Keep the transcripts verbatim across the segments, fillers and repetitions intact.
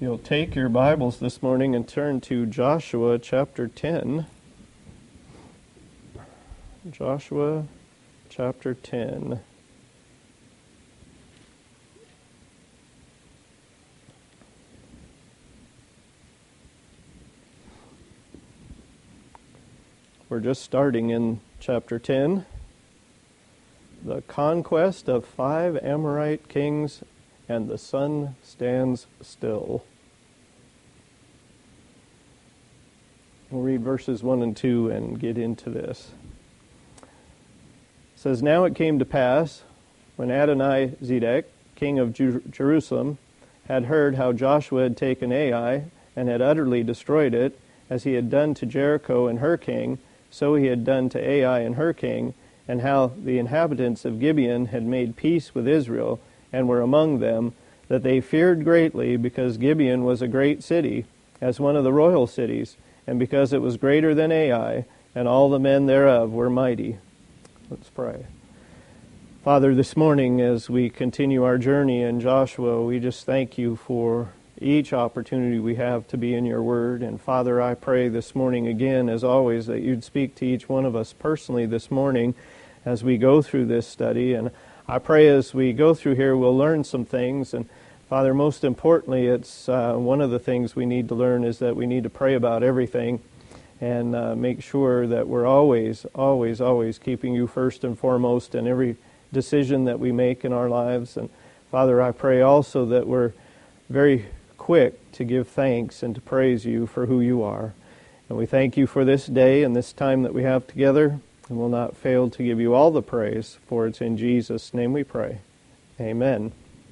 You'll take your Bibles this morning and turn to Joshua chapter ten. Joshua chapter ten. We're just starting in chapter ten. The conquest of five Amorite kings, and the sun stands still. We'll read verses one and two and get into this. It says, Now it came to pass, when Adoni-Zedek, king of Jer- Jerusalem, had heard how Joshua had taken Ai and had utterly destroyed it, as he had done to Jericho and her king, so he had done to Ai and her king, and how the inhabitants of Gibeon had made peace with Israel, and were among them, that they feared greatly, because Gibeon was a great city, as one of the royal cities, and because it was greater than Ai, and all the men thereof were mighty. Let's pray. Father, this morning as we continue our journey in Joshua, we just thank you for each opportunity we have to be in your word. And Father, I pray this morning again, as always, that you'd speak to each one of us personally this morning as we go through this study. And I pray as we go through here, we'll learn some things. And Father, most importantly, it's uh, one of the things we need to learn is that we need to pray about everything and uh, make sure that we're always, always, always keeping you first and foremost in every decision that we make in our lives. And Father, I pray also that we're very quick to give thanks and to praise you for who you are. And we thank you for this day and this time that we have together, and will not fail to give you all the praise, for it's in Jesus' name we pray. Amen.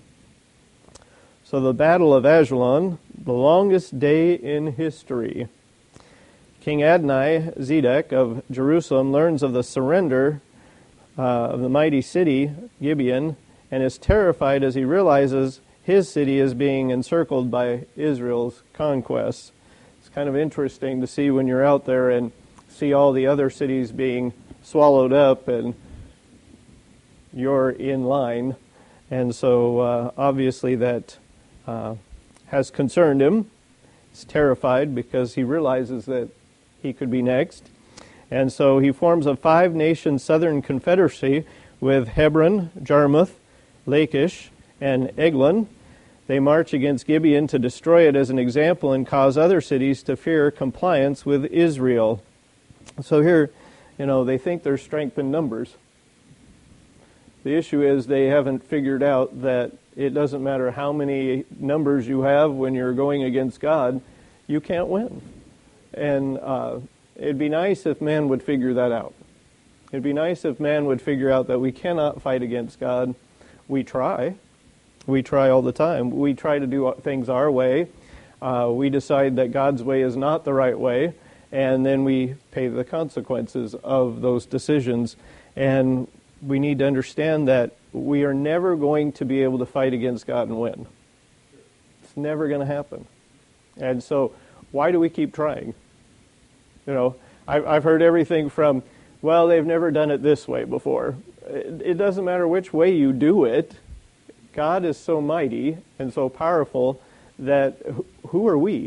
So the Battle of Ajalon, the longest day in history. King Adoni-Zedek of Jerusalem learns of the surrender uh, of the mighty city, Gibeon, and is terrified as he realizes his city is being encircled by Israel's conquests. It's kind of interesting to see when you're out there and see all the other cities being swallowed up and you're in line. And so uh, obviously that uh, has concerned him. He's terrified because he realizes that he could be next. And so he forms a five-nation southern confederacy with Hebron, Jarmuth, Lachish, and Eglon. They march against Gibeon to destroy it as an example and cause other cities to fear compliance with Israel. So here, you know, they think there's strength in numbers. The issue is they haven't figured out that it doesn't matter how many numbers you have when you're going against God, you can't win. And uh, it'd be nice if man would figure that out. It'd be nice if man would figure out that we cannot fight against God. We try. We try all the time. We try to do things our way. Uh, we decide that God's way is not the right way, and then we pay the consequences of those decisions. And we need to understand that we are never going to be able to fight against God and win. It's never going to happen. And so, why do we keep trying? You know, I've heard everything from, well, they've never done it this way before. It doesn't matter which way you do it. God is so mighty and so powerful that who are we?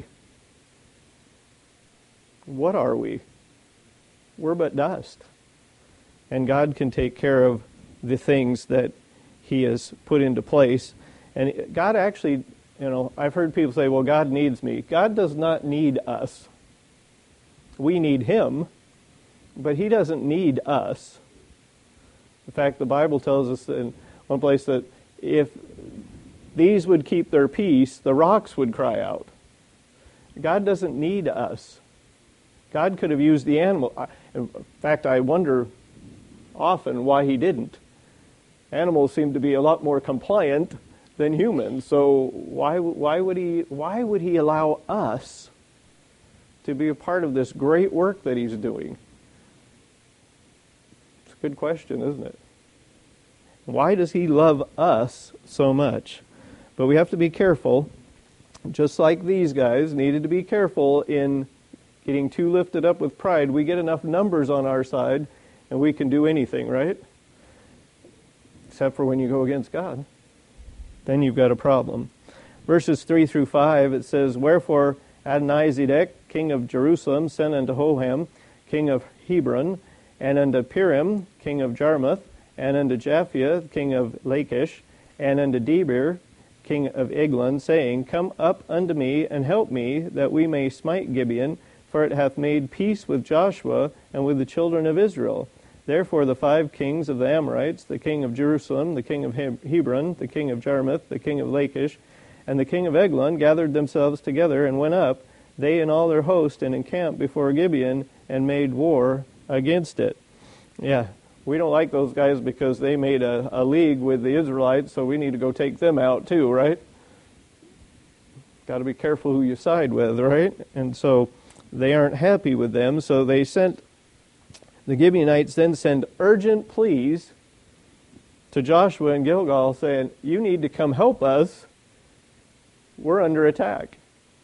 What are we? We're but dust. And God can take care of the things that He has put into place. And God actually, you know, I've heard people say, well, God needs me. God does not need us. We need Him, but He doesn't need us. In fact, the Bible tells us in one place that if these would keep their peace, the rocks would cry out. God doesn't need us. God could have used the animal. In fact, I wonder often why He didn't. Animals seem to be a lot more compliant than humans, so why why would He why would He allow us to be a part of this great work that He's doing? It's a good question, isn't it? Why does He love us so much? But we have to be careful, just like these guys needed to be careful in getting too lifted up with pride. We get enough numbers on our side and we can do anything, right? Except for when you go against God. Then you've got a problem. verses three through five, it says, Wherefore Adonizedek, king of Jerusalem, sent unto Hoham, king of Hebron, and unto Piram, king of Jarmuth, and unto Japhia, king of Lachish, and unto Debir, king of Eglon, saying, Come up unto me, and help me, that we may smite Gibeon, for it hath made peace with Joshua and with the children of Israel. Therefore the five kings of the Amorites, the king of Jerusalem, the king of Hebron, the king of Jarmuth, the king of Lachish, and the king of Eglon, gathered themselves together and went up, they and all their host, and encamped before Gibeon, and made war against it. Yeah, we don't like those guys because they made a, a league with the Israelites, so we need to go take them out too, right? Got to be careful who you side with, right? And so they aren't happy with them, so they sent, the Gibeonites then send urgent pleas to Joshua and Gilgal saying, you need to come help us. We're under attack.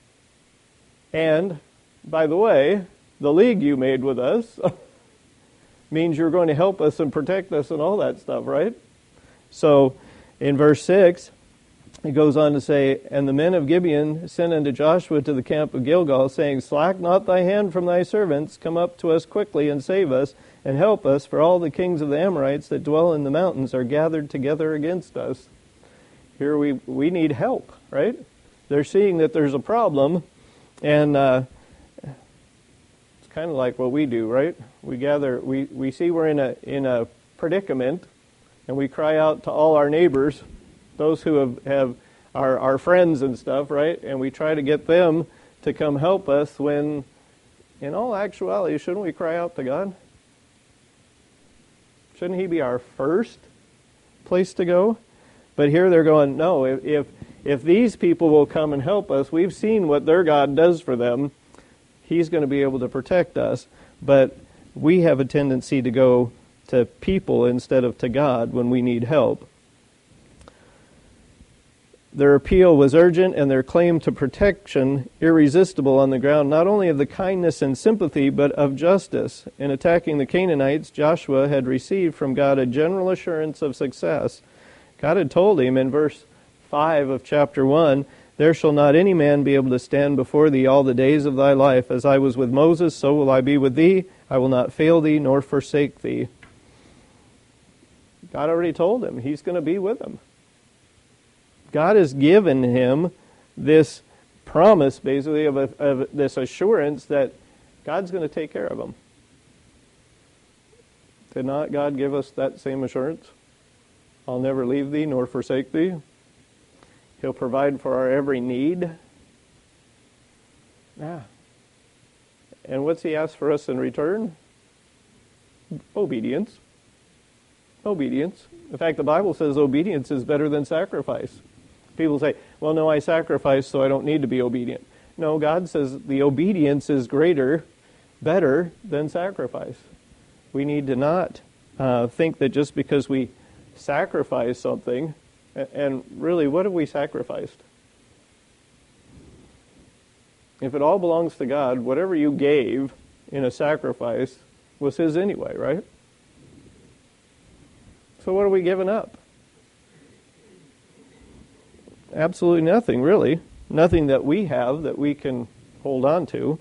And, by the way, the league you made with us means you're going to help us and protect us and all that stuff, right? So, in verse six, it goes on to say, And the men of Gibeon sent unto Joshua to the camp of Gilgal, saying, Slack not thy hand from thy servants, come up to us quickly and save us, and help us, for all the kings of the Amorites that dwell in the mountains are gathered together against us. Here we, we need help, right? They're seeing that there's a problem, and uh, it's kind of like what we do, right? We gather, we, we see we're in a in a predicament, and we cry out to all our neighbors, those who have, have our, our friends and stuff, right? And we try to get them to come help us when, in all actuality, shouldn't we cry out to God? Shouldn't He be our first place to go? But here they're going, no, if, if if these people will come and help us, we've seen what their God does for them, He's going to be able to protect us. But we have a tendency to go to people instead of to God when we need help. Their appeal was urgent and their claim to protection irresistible on the ground not only of the kindness and sympathy, but of justice. In attacking the Canaanites, Joshua had received from God a general assurance of success. God had told him in verse five of chapter one, There shall not any man be able to stand before thee all the days of thy life. As I was with Moses, so will I be with thee. I will not fail thee nor forsake thee. God already told him He's going to be with him. God has given him this promise, basically, of, a, of this assurance that God's going to take care of him. Did not God give us that same assurance? I'll never leave thee nor forsake thee. He'll provide for our every need. Yeah. And what's He asked for us in return? Obedience. Obedience. In fact, the Bible says obedience is better than sacrifice. People say, well, no, I sacrifice, so I don't need to be obedient. No, God says the obedience is greater, better than sacrifice. We need to not uh, think that just because we sacrifice something, and really, what have we sacrificed? If it all belongs to God, whatever you gave in a sacrifice was His anyway, right? So what are we giving up? Absolutely nothing, really. Nothing that we have that we can hold on to.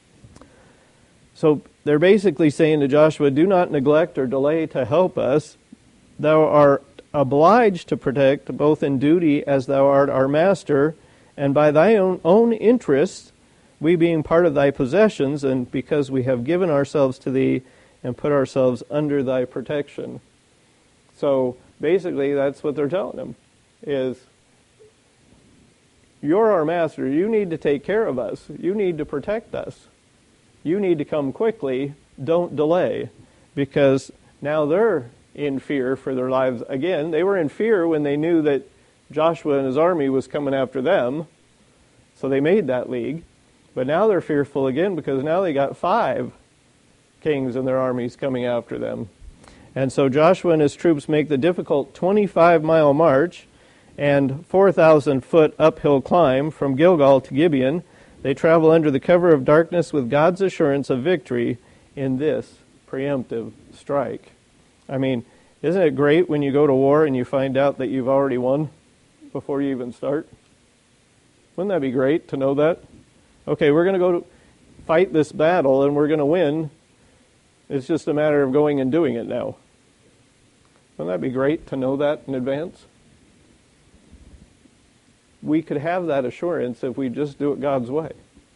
So they're basically saying to Joshua, do not neglect or delay to help us. Thou art obliged to protect, both in duty as thou art our master, and by thy own, own interests, we being part of thy possessions, and because we have given ourselves to thee and put ourselves under thy protection. So basically that's what they're telling him, is you're our master. You need to take care of us. You need to protect us. You need to come quickly. Don't delay, because now they're in fear for their lives again. They were in fear when they knew that Joshua and his army was coming after them, so they made that league. But now they're fearful again because now they got five kings and their armies coming after them. And so Joshua and his troops make the difficult twenty-five mile march and four thousand foot uphill climb from Gilgal to Gibeon. They travel under the cover of darkness with God's assurance of victory in this preemptive strike. I mean, isn't it great when you go to war and you find out that you've already won before you even start? Wouldn't that be great to know that? Okay, we're going to go fight this battle and we're going to win. It's just a matter of going and doing it now. Wouldn't that be great to know that in advance? We could have that assurance if we just do it God's way.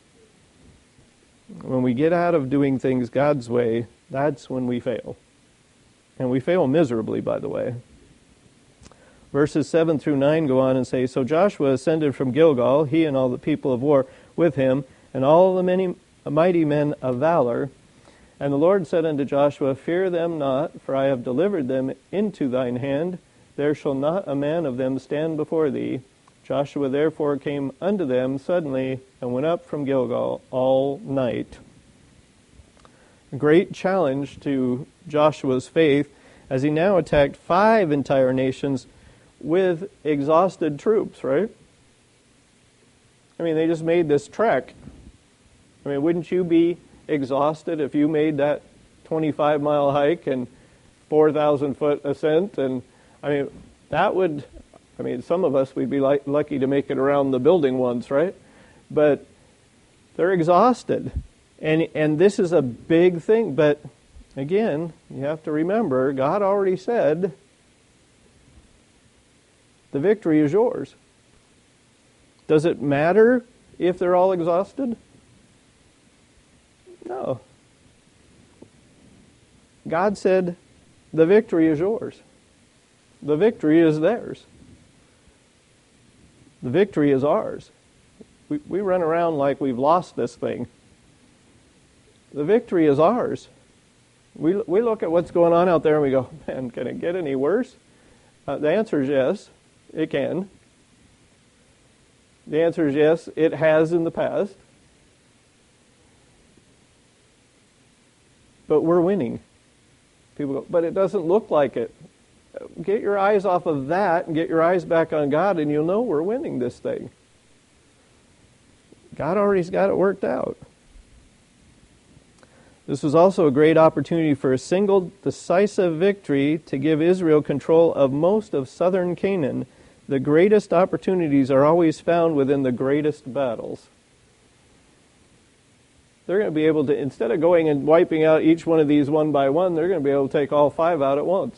When we get out of doing things God's way, that's when we fail. And we fail miserably, by the way. Verses seven through nine go on and say, So Joshua ascended from Gilgal, he and all the people of war with him, and all the many mighty men of valor. And the Lord said unto Joshua, Fear them not, for I have delivered them into thine hand. There shall not a man of them stand before thee. Joshua therefore came unto them suddenly, and went up from Gilgal all night. A great challenge to Joshua's faith, as he now attacked five entire nations with exhausted troops, right? I mean, they just made this trek. I mean, wouldn't you be exhausted if you made that twenty-five mile hike and four thousand foot ascent? And I mean, that would, I mean, some of us, we'd be like, lucky to make it around the building once, right? But they're exhausted. And, and this is a big thing. But again, you have to remember, God already said, the victory is yours. Does it matter if they're all exhausted? No. God said, the victory is yours. The victory is theirs. The victory is ours. We, we run around like we've lost this thing. The victory is ours. We, we look at what's going on out there and we go, man, can it get any worse? Uh, the answer is yes, it can. The answer is yes, it has in the past. But we're winning. People go, but it doesn't look like it. Get your eyes off of that and get your eyes back on God and you'll know we're winning this thing. God already's got it worked out. This was also a great opportunity for a single decisive victory to give Israel control of most of southern Canaan. The greatest opportunities are always found within the greatest battles. They're going to be able to, instead of going and wiping out each one of these one by one, they're going to be able to take all five out at once.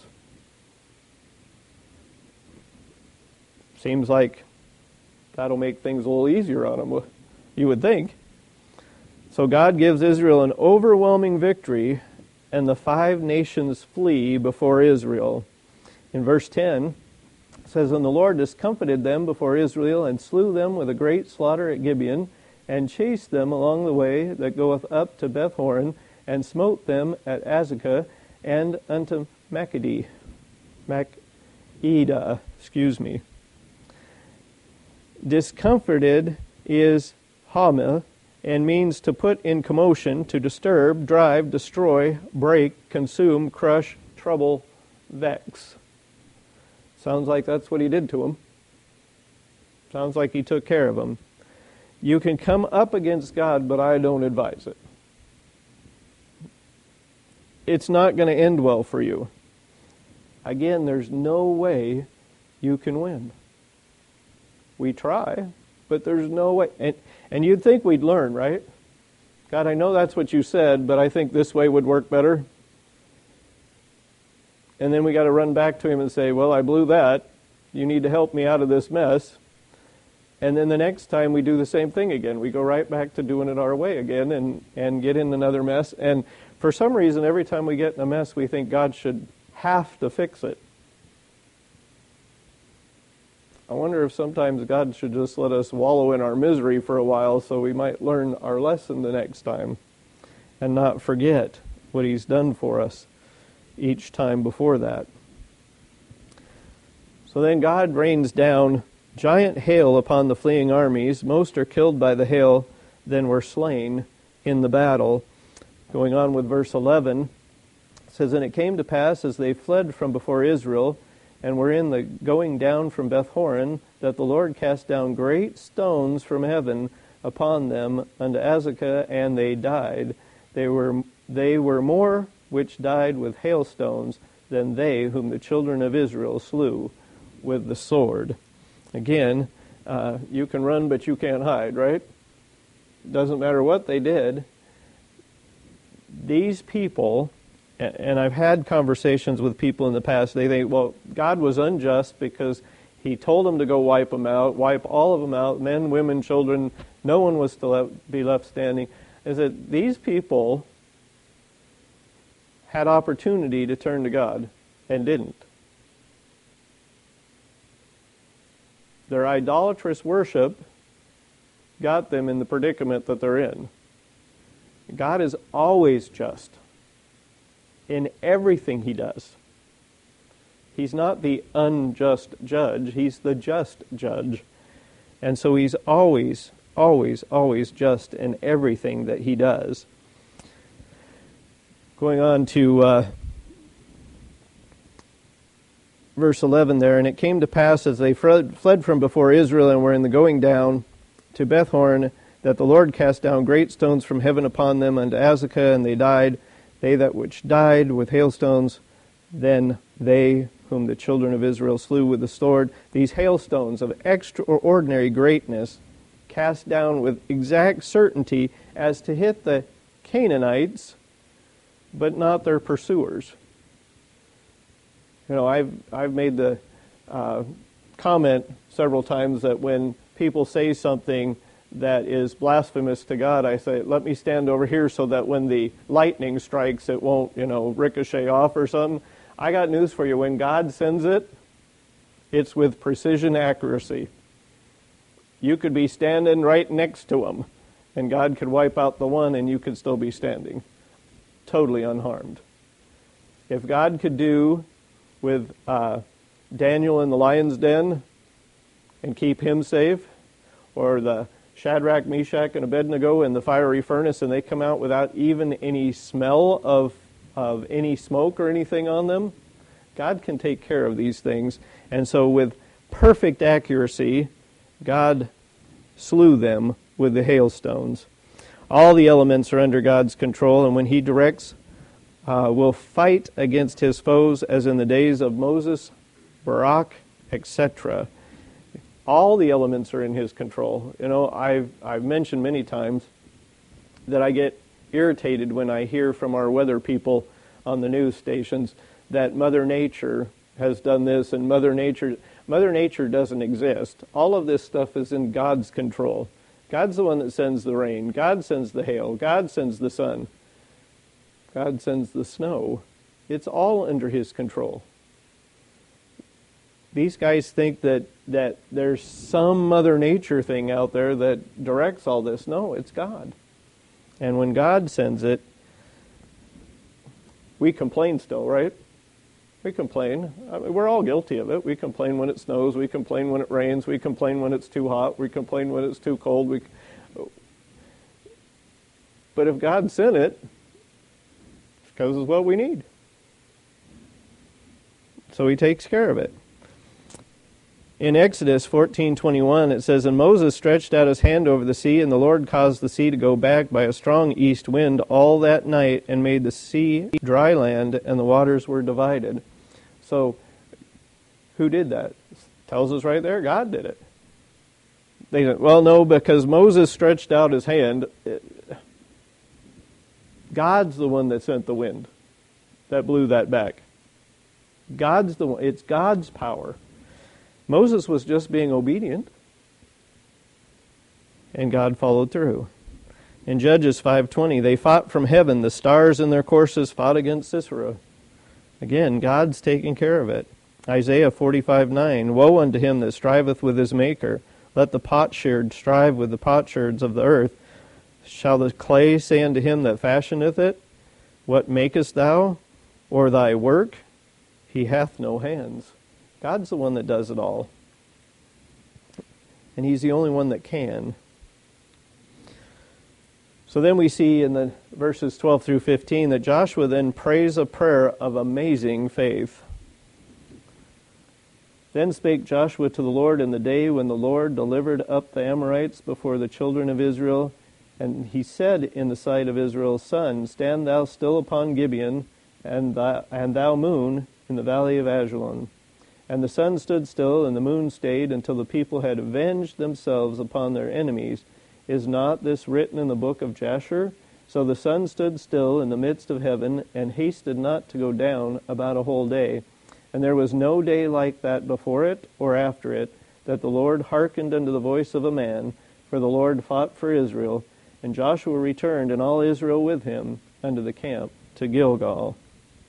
Seems like that'll make things a little easier on them, you would think. So God gives Israel an overwhelming victory, and the five nations flee before Israel. In verse ten, it says, And the Lord discomfited them before Israel, and slew them with a great slaughter at Gibeon, and chased them along the way that goeth up to Bethhoron, and smote them at Azekah, and unto Makkedah. Makkedah, excuse me. Discomforted is Hamah, and means to put in commotion, to disturb, drive, destroy, break, consume, crush, trouble, vex. Sounds like that's what he did to them. Sounds like he took care of them. You can come up against God, but I don't advise it. It's not going to end well for you. Again, there's no way you can win. We try, but there's no way. And, and you'd think we'd learn, right? God, I know that's what you said, but I think this way would work better. And then we got to run back to him and say, well, I blew that. You need to help me out of this mess. And then the next time we do the same thing again. We go right back to doing it our way again and, and get in another mess. And for some reason, every time we get in a mess, we think God should have to fix it. I wonder if sometimes God should just let us wallow in our misery for a while so we might learn our lesson the next time and not forget what he's done for us each time before that. So then God rains down giant hail upon the fleeing armies. Most are killed by the hail, then were slain in the battle. Going on with verse eleven, it says, And it came to pass as they fled from before Israel, and were in the going down from Beth-horon, that the Lord cast down great stones from heaven upon them unto Azekah, and they died. They were they were more which died with hailstones than they whom the children of Israel slew with the sword. Again, uh, you can run but you can't hide, right? Doesn't matter what they did. These people, and I've had conversations with people in the past, they think, well, God was unjust because he told them to go wipe them out, wipe all of them out, men, women, children, no one was to be left standing. Is that these people had opportunity to turn to God and didn't. Their idolatrous worship got them in the predicament that they're in. God is always just in everything he does. He's not the unjust judge, he's the just judge. And so he's always, always, always just in everything that he does. Going on to uh, verse eleven there, and it came to pass as they fled, fled from before Israel and were in the going down to Bethhoron, that the Lord cast down great stones from heaven upon them unto Azekah, and they died, they that which died with hailstones, then they whom the children of Israel slew with the sword. These hailstones of extraordinary greatness cast down with exact certainty as to hit the Canaanites, but not their pursuers. You know, I've I've made the uh, comment several times that when people say something that is blasphemous to God, I say, let me stand over here so that when the lightning strikes, it won't, you know, ricochet off or something. I got news for you. When God sends it, it's with precision accuracy. You could be standing right next to him, and God could wipe out the one, and you could still be standing, totally unharmed. If God could do with uh, Daniel in the lion's den and keep him safe, or the Shadrach, Meshach, and Abednego in the fiery furnace, and they come out without even any smell of of any smoke or anything on them, God can take care of these things. And so with perfect accuracy, God slew them with the hailstones. All the elements are under God's control, and when he directs, uh, will fight against his foes as in the days of Moses, Barak, et cetera. All the elements are in his control. You know, I've I've mentioned many times that I get irritated when I hear from our weather people on the news stations that Mother Nature has done this and Mother Nature Mother Nature doesn't exist. All of this stuff is in God's control. God's the one that sends the rain. God sends the hail. God sends the sun. God sends the snow. It's all under his control. These guys think that, that there's some Mother Nature thing out there that directs all this. No, it's God. And when God sends it, we complain still, right? We complain. I mean, we're all guilty of it. We complain when it snows. We complain when it rains. We complain when it's too hot. We complain when it's too cold. We... But if God sent it, it's because it's what we need. So he takes care of it. In Exodus fourteen twenty-one, it says, and Moses stretched out his hand over the sea, and the Lord caused the sea to go back by a strong east wind all that night, and made the sea dry land, and the waters were divided. So, who did that? It tells us right there, God did it. They said, well, no, because Moses stretched out his hand. God's the one that sent the wind that blew that back. God's the one. It's God's power. Moses was just being obedient, and God followed through. In Judges five twenty, they fought from heaven. The stars in their courses fought against Sisera. Again, God's taking care of it. Isaiah forty-five nine, woe unto him that striveth with his maker. Let the potsherd strive with the potsherds of the earth. Shall the clay say unto him that fashioneth it, what makest thou? Or thy work? He hath no hands. God's the one that does it all. And he's the only one that can. So then we see in the verses twelve through fifteen that Joshua then prays a prayer of amazing faith. Then spake Joshua to the Lord in the day when the Lord delivered up the Amorites before the children of Israel. And he said in the sight of Israel's son, stand thou still upon Gibeon, and thou, and thou moon in the valley of Ajalon. And the sun stood still, and the moon stayed, until the people had avenged themselves upon their enemies. Is not this written in the book of Jasher? So the sun stood still in the midst of heaven, and hasted not to go down about a whole day. And there was no day like that before it or after it, that the Lord hearkened unto the voice of a man, for the Lord fought for Israel. And Joshua returned, and all Israel with him, unto the camp to Gilgal.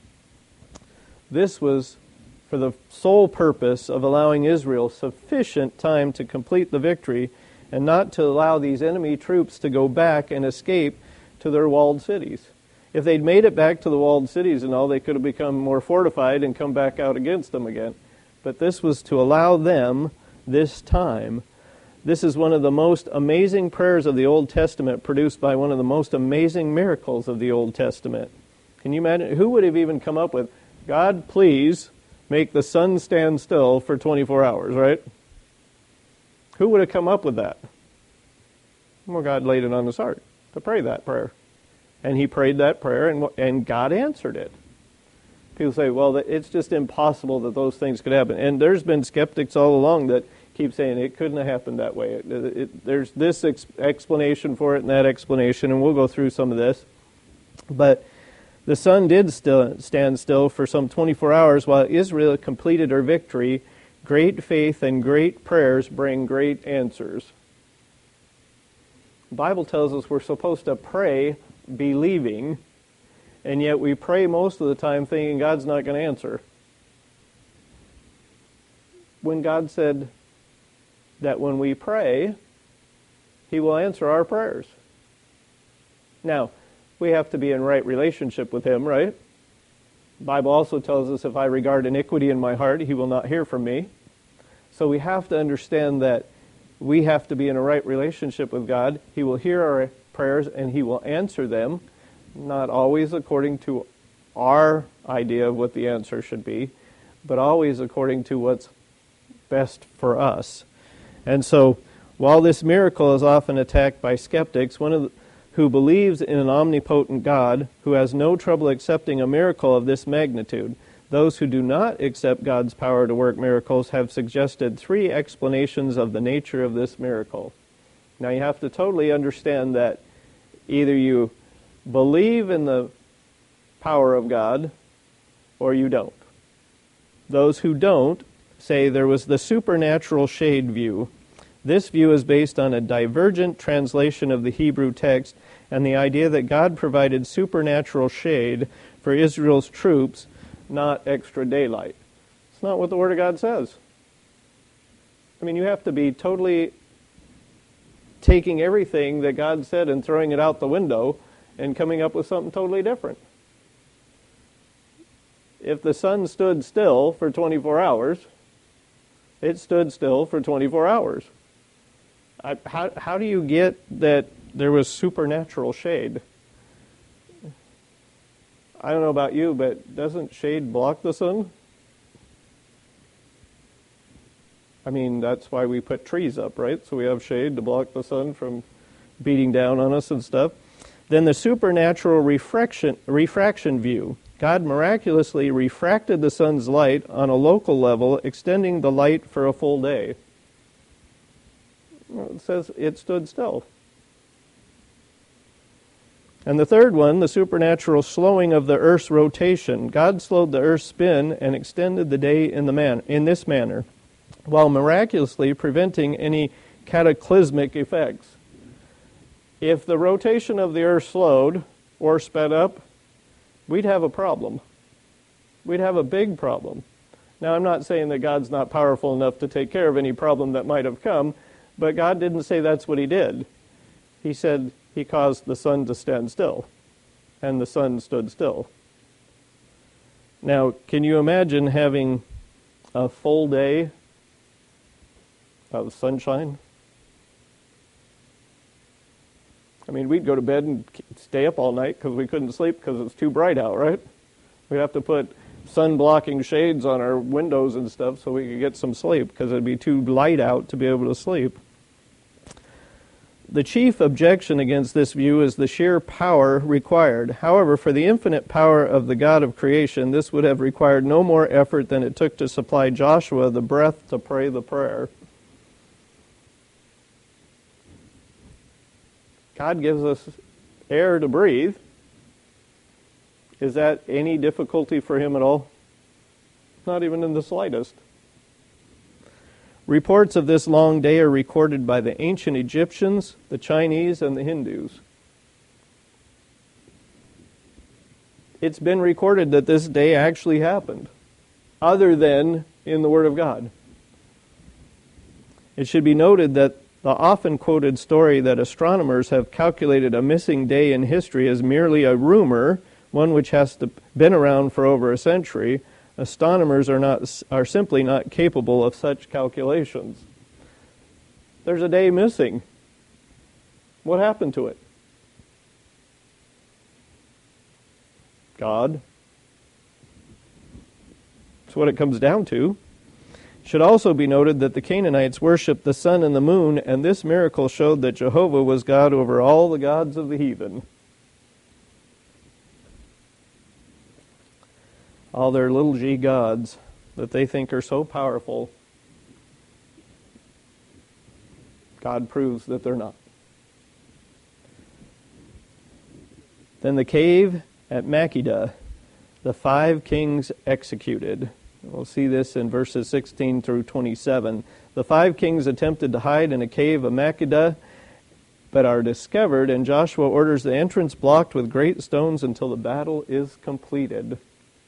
This was for the sole purpose of allowing Israel sufficient time to complete the victory, and not to allow these enemy troops to go back and escape to their walled cities. If they'd made it back to the walled cities and all, they could have become more fortified and come back out against them again. But this was to allow them this time. This is one of the most amazing prayers of the Old Testament, produced by one of the most amazing miracles of the Old Testament. Can you imagine? Who would have even come up with, God, please make the sun stand still for twenty-four hours, right? Who would have come up with that? Well, God laid it on his heart to pray that prayer. And he prayed that prayer, and, and God answered it. People say, well, it's just impossible that those things could happen. And there's been skeptics all along that keep saying it couldn't have happened that way. It, it, there's this ex- explanation for it and that explanation, and we'll go through some of this. But the sun did still stand still for some twenty-four hours while Israel completed her victory. Great faith and great prayers bring great answers. The Bible tells us we're supposed to pray believing, and yet we pray most of the time thinking God's not going to answer. When God said that when we pray, He will answer our prayers. Now, we have to be in right relationship with Him, right? The Bible also tells us if I regard iniquity in my heart, He will not hear from me. So we have to understand that we have to be in a right relationship with God. He will hear our prayers and He will answer them, not always according to our idea of what the answer should be, but always according to what's best for us. And so, while this miracle is often attacked by skeptics, one of the, who believes in an omnipotent God, who has no trouble accepting a miracle of this magnitude, those who do not accept God's power to work miracles have suggested three explanations of the nature of this miracle. Now you have to totally understand that either you believe in the power of God or you don't. Those who don't say there was the supernatural shade view. This view is based on a divergent translation of the Hebrew text and the idea that God provided supernatural shade for Israel's troops, not extra daylight. It's not what the Word of God says. I mean, you have to be totally taking everything that God said and throwing it out the window and coming up with something totally different. If the sun stood still for twenty-four hours, it stood still for twenty-four hours. I, how, how do you get that there was supernatural shade? I don't know about you, but doesn't shade block the sun? I mean, that's why we put trees up, right? So we have shade to block the sun from beating down on us and stuff. Then the supernatural refraction, refraction view. God miraculously refracted the sun's light on a local level, extending the light for a full day. Well, it says it stood still. And the third one, the supernatural slowing of the earth's rotation. God slowed the earth's spin and extended the day in the man in this manner, while miraculously preventing any cataclysmic effects. If the rotation of the earth slowed or sped up, we'd have a problem. We'd have a big problem. Now, I'm not saying that God's not powerful enough to take care of any problem that might have come, but God didn't say that's what He did. He said He caused the sun to stand still, and the sun stood still. Now, can you imagine having a full day of sunshine? I mean, we'd go to bed and stay up all night because we couldn't sleep because it's too bright out, right? We'd have to put sun-blocking shades on our windows and stuff so we could get some sleep because it'd be too light out to be able to sleep. The chief objection against this view is the sheer power required. However, for the infinite power of the God of creation, this would have required no more effort than it took to supply Joshua the breath to pray the prayer. God gives us air to breathe. Is that any difficulty for him at all? Not even in the slightest. Reports of this long day are recorded by the ancient Egyptians, the Chinese, and the Hindus. It's been recorded that this day actually happened, other than in the Word of God. It should be noted that the often quoted story that astronomers have calculated a missing day in history is merely a rumor, one which has to, been around for over a century. Astronomers are not are simply not capable of such calculations. There's a day missing. What happened to it? God. That's what it comes down to. It should also be noted that the Canaanites worshipped the sun and the moon, and this miracle showed that Jehovah was God over all the gods of the heathen. All their little g gods that they think are so powerful, God proves that they're not. Then the cave at Makkedah, the five kings executed. We'll see this in verses sixteen through twenty-seven. The five kings attempted to hide in a cave of Makkedah, but are discovered, and Joshua orders the entrance blocked with great stones until the battle is completed.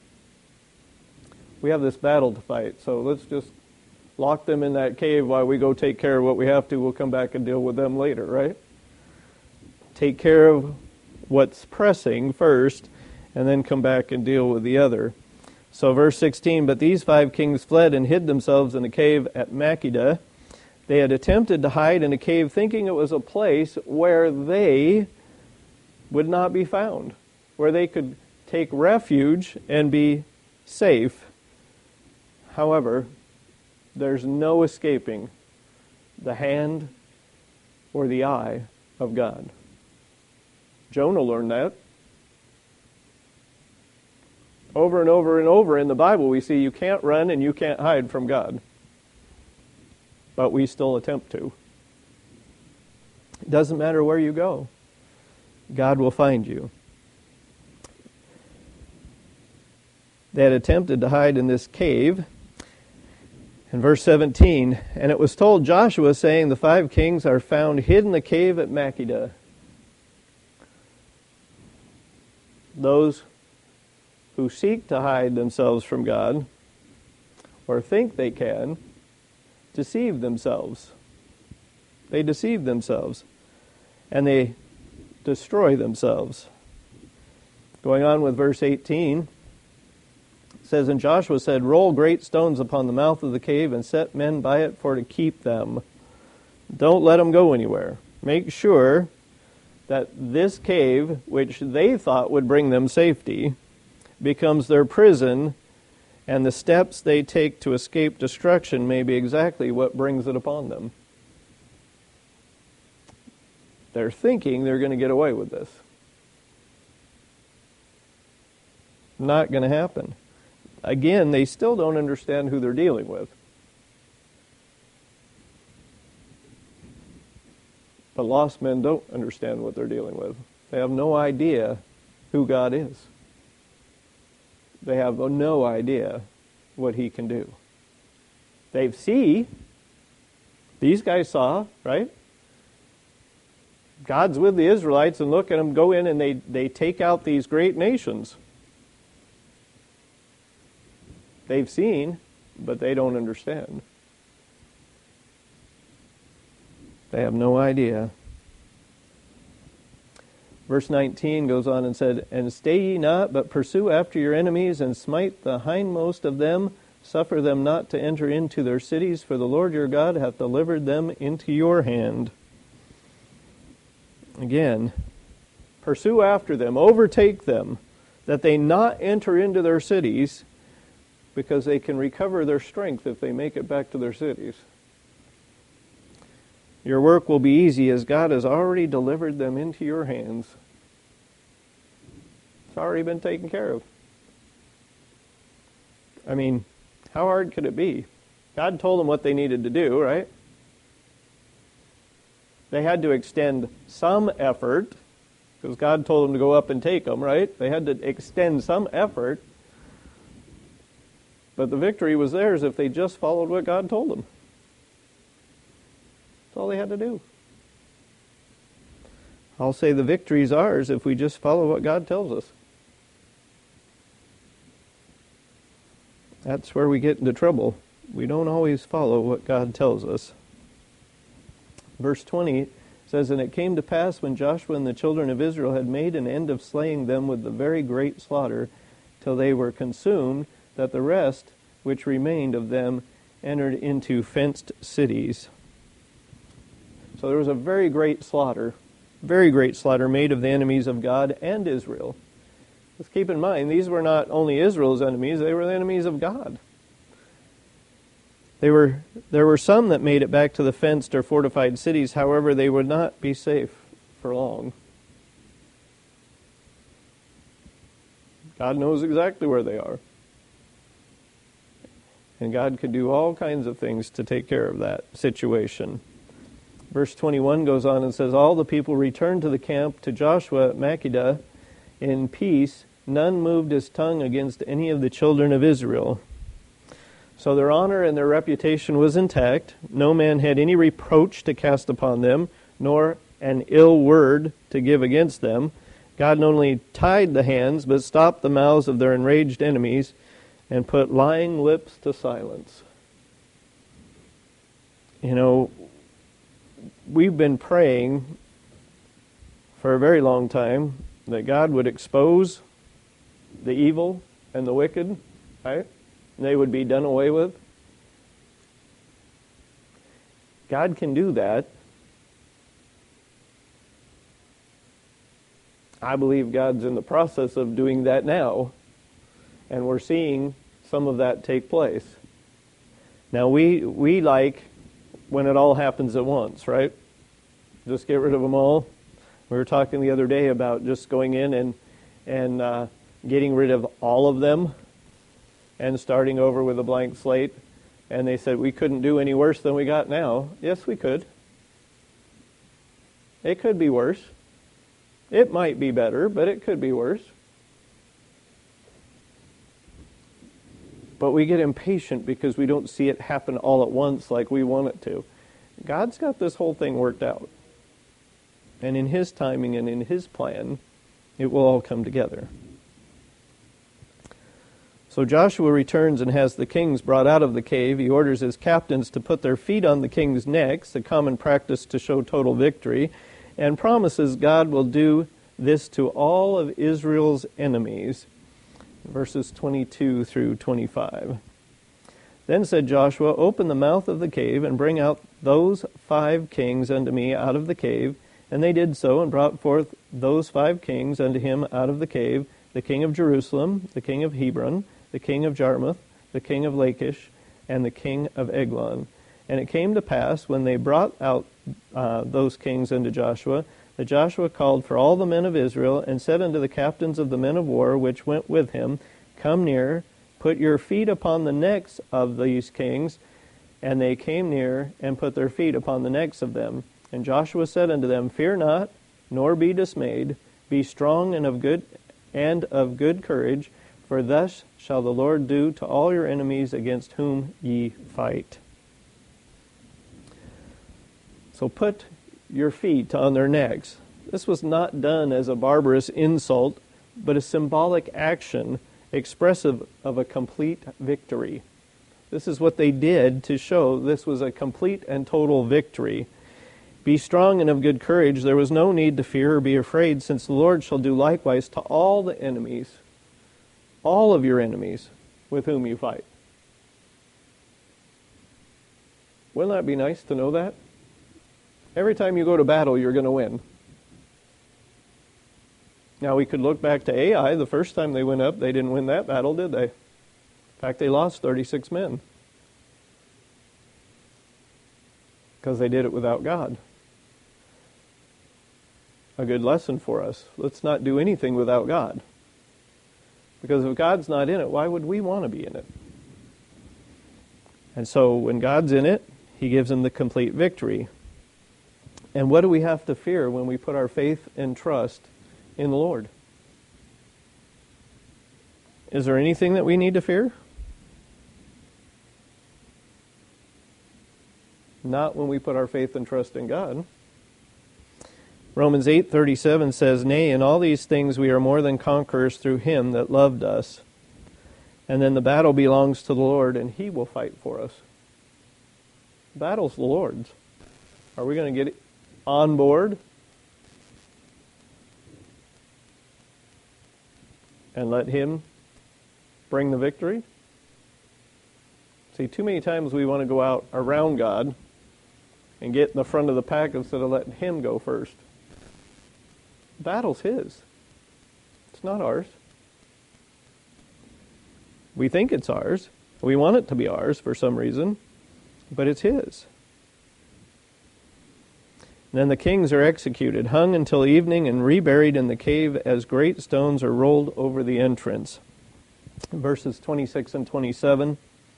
We have this battle to fight, so let's just lock them in that cave while we go take care of what we have to. We'll come back and deal with them later, right? Take care of what's pressing first, and then come back and deal with the other. So verse sixteen, but these five kings fled and hid themselves in a cave at Makkedah. They had attempted to hide in a cave thinking it was a place where they would not be found, where they could take refuge and be safe. However, there's no escaping the hand or the eye of God. Jonah learned that. Over and over and over in the Bible we see you can't run and you can't hide from God. But we still attempt to. It doesn't matter where you go. God will find you. They had attempted to hide in this cave. In verse seventeen, and it was told Joshua, saying, the five kings are found hid in the cave at Makkedah. Those who seek to hide themselves from God, or think they can, deceive themselves. They deceive themselves, and they destroy themselves. Going on with verse eighteen, it says, and Joshua said, roll great stones upon the mouth of the cave and set men by it for to keep them. Don't let them go anywhere. Make sure that this cave, which they thought would bring them safety, becomes their prison, and the steps they take to escape destruction may be exactly what brings it upon them. They're thinking they're going to get away with this. Not going to happen. Again, they still don't understand who they're dealing with. But lost men don't understand what they're dealing with. They have no idea who God is. They have no idea what He can do. They see, these guys saw, right? God's with the Israelites, and look at them go in and they, they take out these great nations. They've seen, but they don't understand. They have no idea. Verse nineteen goes on and said, and stay ye not, but pursue after your enemies, and smite the hindmost of them. Suffer them not to enter into their cities, for the Lord your God hath delivered them into your hand. Again, pursue after them, overtake them, that they not enter into their cities, because they can recover their strength if they make it back to their cities. Your work will be easy as God has already delivered them into your hands. It's already been taken care of. I mean, how hard could it be? God told them what they needed to do, right? They had to extend some effort, because God told them to go up and take them, right? They had to extend some effort. But the victory was theirs if they just followed what God told them. That's all they had to do. I'll say the victory is ours if we just follow what God tells us. That's where we get into trouble. We don't always follow what God tells us. Verse twenty says, "And it came to pass when Joshua and the children of Israel had made an end of slaying them with the very great slaughter, till they were consumed, that the rest which remained of them entered into fenced cities." So there was a very great slaughter, very great slaughter made of the enemies of God and Israel. Let's keep in mind, these were not only Israel's enemies, they were the enemies of God. They were, there were some that made it back to the fenced or fortified cities, however, they would not be safe for long. God knows exactly where they are. And God could do all kinds of things to take care of that situation. Verse twenty-one goes on and says, "All the people returned to the camp to Joshua at Makkedah in peace. None moved his tongue against any of the children of Israel." So their honor and their reputation was intact. No man had any reproach to cast upon them, nor an ill word to give against them. God not only tied the hands, but stopped the mouths of their enraged enemies, and put lying lips to silence. You know, we've been praying for a very long time that God would expose the evil and the wicked, right? And they would be done away with. God can do that. I believe God's in the process of doing that now, and we're seeing some of that take place. Now, we we like when it all happens at once, right? Just get rid of them all. We were talking the other day about just going in and and uh, getting rid of all of them and starting over with a blank slate. And they said we couldn't do any worse than we got now. Yes, we could. It could be worse. It might be better, but it could be worse. But we get impatient because we don't see it happen all at once like we want it to. God's got this whole thing worked out. And in His timing and in His plan, it will all come together. So Joshua returns and has the kings brought out of the cave. He orders his captains to put their feet on the kings' necks, a common practice to show total victory, and promises God will do this to all of Israel's enemies. Verses twenty-two through twenty-five. "Then said Joshua, Open the mouth of the cave, and bring out those five kings unto me out of the cave. And they did so, and brought forth those five kings unto him out of the cave, the king of Jerusalem, the king of Hebron, the king of Jarmuth, the king of Lachish, and the king of Eglon. And it came to pass, when they brought out uh, those kings unto Joshua, that Joshua called for all the men of Israel, and said unto the captains of the men of war which went with him, Come near, put your feet upon the necks of these kings. And they came near, and put their feet upon the necks of them. And Joshua said unto them, Fear not, nor be dismayed. Be strong and of good and of good courage, for thus shall the Lord do to all your enemies against whom ye fight. So put your feet on their necks. This was not done as a barbarous insult, but a symbolic action expressive of a complete victory. This is what they did to show this was a complete and total victory. Be strong and of good courage. There was no need to fear or be afraid, since the Lord shall do likewise to all the enemies, all of your enemies with whom you fight. Wouldn't that be nice to know that? Every time you go to battle, you're going to win. Now, we could look back to Ai. The first time they went up, they didn't win that battle, did they? In fact, they lost thirty-six men. because they did it without God. A good lesson for us. Let's not do anything without God. Because if God's not in it, why would we want to be in it? And so when God's in it, He gives them the complete victory. And what do we have to fear when we put our faith and trust in the Lord? Is there anything that we need to fear? Not when we put our faith and trust in God. Romans eight thirty-seven says, "Nay, in all these things we are more than conquerors through Him that loved us." And then the battle belongs to the Lord, and He will fight for us. The battle's the Lord's. Are we going to get on board and let Him bring the victory? See, too many times we want to go out around God and get in the front of the pack instead of letting Him go first. The battle's His. It's not ours. We think it's ours. We want it to be ours for some reason, but it's His. Then the kings are executed, hung until evening, and reburied in the cave as great stones are rolled over the entrance. Verses twenty-six and twenty-seven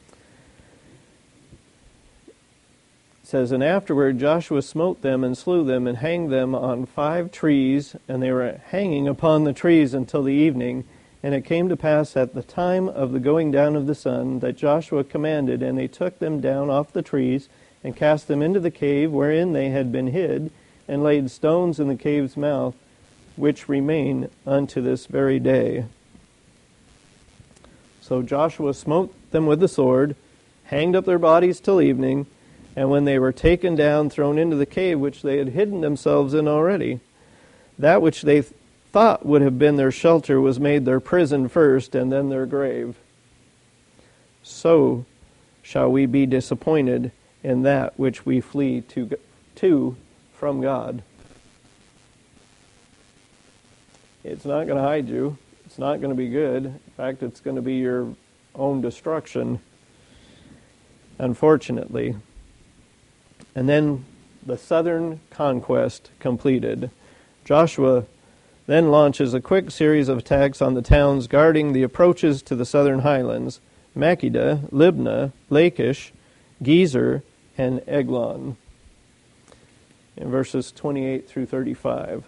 says, "And afterward Joshua smote them and slew them and hanged them on five trees, and they were hanging upon the trees until the evening. And it came to pass at the time of the going down of the sun that Joshua commanded, and they took them down off the trees and cast them into the cave wherein they had been hid, and laid stones in the cave's mouth, which remain unto this very day." So Joshua smote them with the sword, hanged up their bodies till evening, and when they were taken down, thrown into the cave which they had hidden themselves in already, that which they thought would have been their shelter was made their prison first, and then their grave. So shall we be disappointed in that which we flee to, to from God. It's not going to hide you. It's not going to be good. In fact, it's going to be your own destruction, unfortunately. And then the southern conquest completed. Joshua then launches a quick series of attacks on the towns guarding the approaches to the southern highlands: Makkedah, Libnah, Lachish, Gezer, and Eglon. In verses twenty-eight through thirty-five.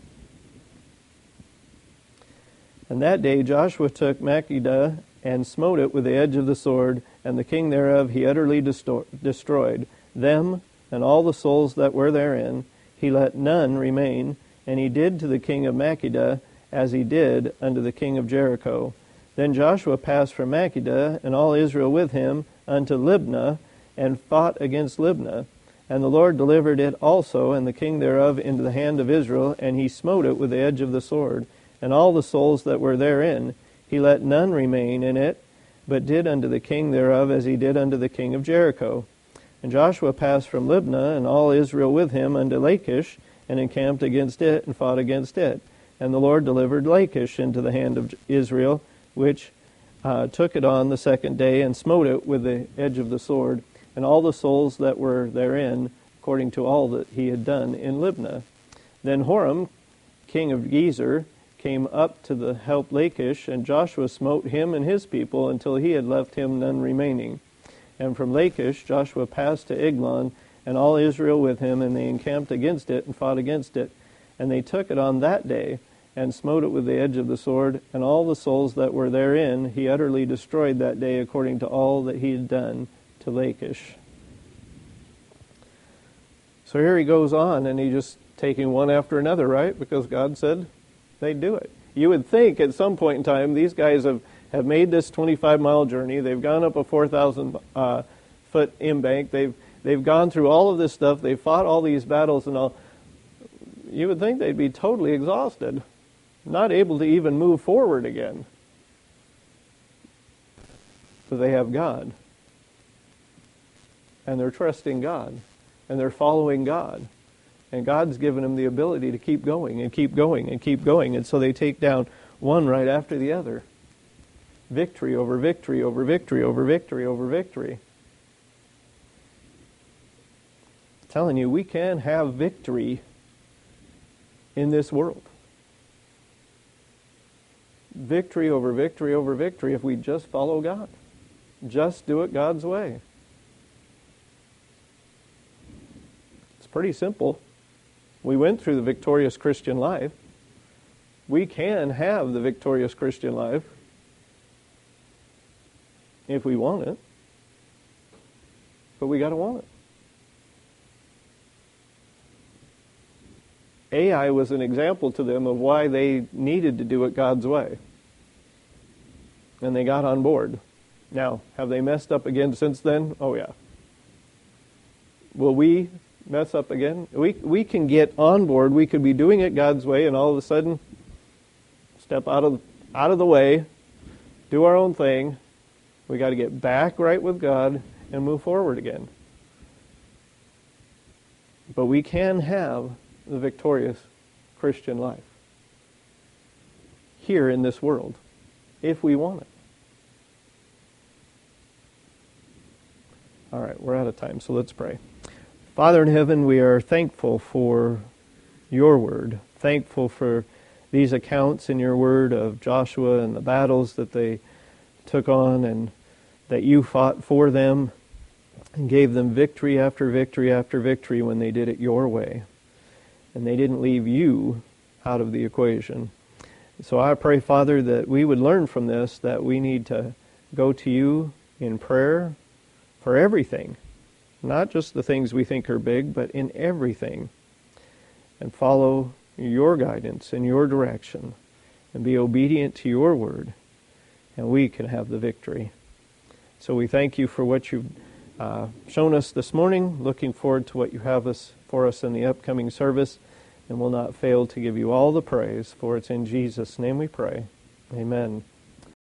"And that day Joshua took Makkedah and smote it with the edge of the sword, and the king thereof he utterly desto- destroyed, them and all the souls that were therein. He let none remain, and he did to the king of Makkedah as he did unto the king of Jericho. Then Joshua passed from Makkedah, and all Israel with him, unto Libnah, and fought against Libnah. And the Lord delivered it also, and the king thereof, into the hand of Israel, and he smote it with the edge of the sword. And all the souls that were therein, he let none remain in it, but did unto the king thereof as he did unto the king of Jericho. And Joshua passed from Libnah, and all Israel with him, unto Lachish, and encamped against it, and fought against it. And the Lord delivered Lachish into the hand of Israel, which uh, took it on the second day, and smote it with the edge of the sword, and all the souls that were therein, according to all that he had done in Libnah. Then Horam, king of Gezer, came up to the help Lachish, and Joshua smote him and his people until he had left him none remaining. And from Lachish Joshua passed to Eglon, and all Israel with him, and they encamped against it and fought against it. And they took it on that day, and smote it with the edge of the sword, and all the souls that were therein he utterly destroyed that day, according to all that he had done to Lachish. So here he goes on, and he's just taking one after another, right? Because God said they'd do it. You would think at some point in time, these guys have, have made this twenty-five mile journey. They've gone up a four thousand uh, foot embank. They've, they've gone through all of this stuff. They've fought all these battles and all. You would think they'd be totally exhausted, not able to even move forward again. But they have God. And they're trusting God. And they're following God. And God's given them the ability to keep going and keep going and keep going. And so they take down one right after the other. Victory over victory over victory over victory over victory. telling you, we can have victory in this world. Victory over victory over victory if we just follow God. Just do it God's way. It's pretty simple. We went through the victorious Christian life. We can have the victorious Christian life if we want it. But we got to want it. Ai was an example to them of why they needed to do it God's way. And they got on board. Now, have they messed up again since then? Oh yeah. Will we mess up again? We we can get on board. We could be doing it God's way, and all of a sudden, step out of out of the way, do our own thing. We got to get back right with God and move forward again. But we can have the victorious Christian life here in this world, if we want it. All right, we're out of time, so let's pray. Father in heaven, we are thankful for your word, thankful for these accounts in your word of Joshua and the battles that they took on and that you fought for them and gave them victory after victory after victory when they did it your way. And they didn't leave you out of the equation. So I pray, Father, that we would learn from this that we need to go to you in prayer for everything. Not just the things we think are big, but in everything. And follow your guidance and your direction. And be obedient to your word. And we can have the victory. So we thank you for what you've uh, shown us this morning. Looking forward to what you have us for us in the upcoming service. And will not fail to give you all the praise. For it's in Jesus' name we pray. Amen.